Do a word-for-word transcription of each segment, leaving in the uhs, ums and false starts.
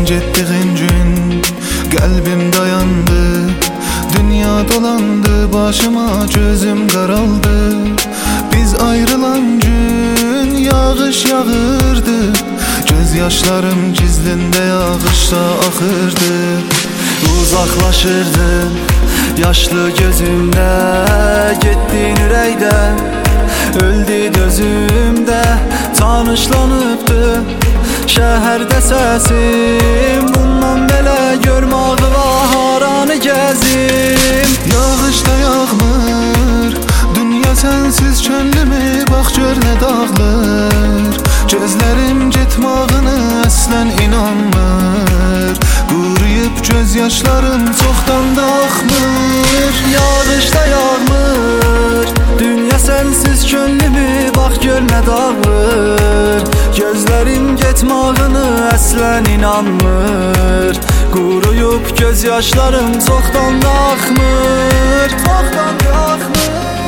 getdiğin gün qəlbim dayandı. Dünya dolandı başıma, gözüm qaraldı. Biz ayrılan gün yağış yağırdı. Göz yaşlarım gizlində yağışda axırdı. Uzaqlaşırdın yaşlı gözümdə, getdin ürəkdən, öldü dözümdə. Tanışlanıbdı şəhərdə səsim, bundan belə görməğı var haranı gəzim. Yağış da yağmır, dünya sensiz könlümü bax gör nə dağılır. Gözlərim getmağını əslən inanmır. Quruyub göz yaşlarım çoxdan da axmır. Yağış da yağmır, dünya sensiz könlümü bax gör nə dağılır. Gözlərim getmağını əslən inanmır. Quruyub göz yaşlarım çoxdan da axmır. Çoxdan da axmır.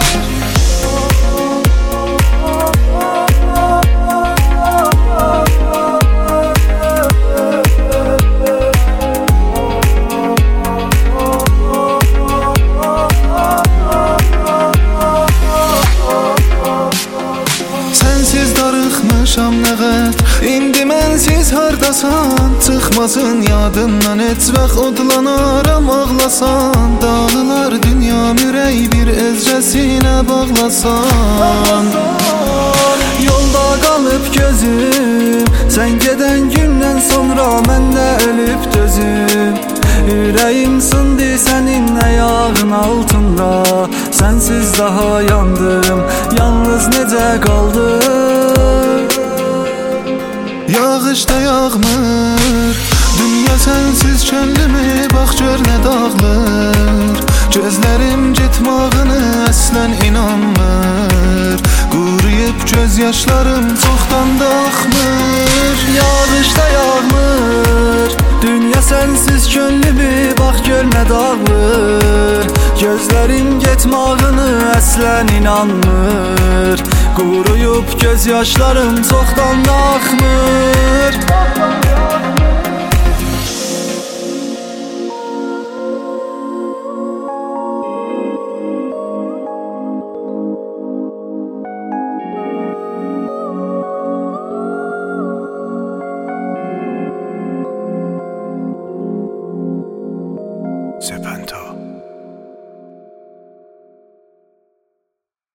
Darıxmışam nəğət, indi mənsiz hardasan? Çıxmasın yadından heç vaxt odlanaram ağlasan. Dağılar dünyam ürək bir ezrəsinə bağlasan. Yolda qalıb gözüm, sən gedən gündən sonra mən də ölüb dözüm. Ürəyim sındı sənin ayağın altında, sənsiz daha yandım, yalnız necə qaldım. Yağış da yağmır, dünya sensiz könlümü bax gör nə dağılır. Gözlərim getmağını əslən inanmır. Quruyub göz yaşlarım çoxdan da axmır. Yağış da yağmır, dünya sensiz könlümü bax gör nə dağılır. Gözlərim getmağını əslən inanmır. Quruyub göz yaşlarım çoxdan da axmır.